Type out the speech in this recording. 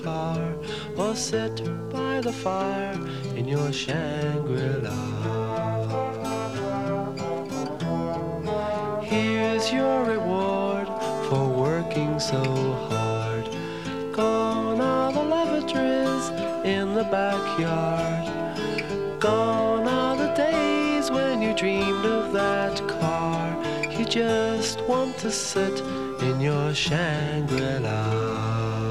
car, or sit by the fire in your Shangri-La. Here's your reward for working so hard. Gone are the lavatories in the backyard. Gone are the days when you dreamed of that car. You just want to sit in your Shangri-La.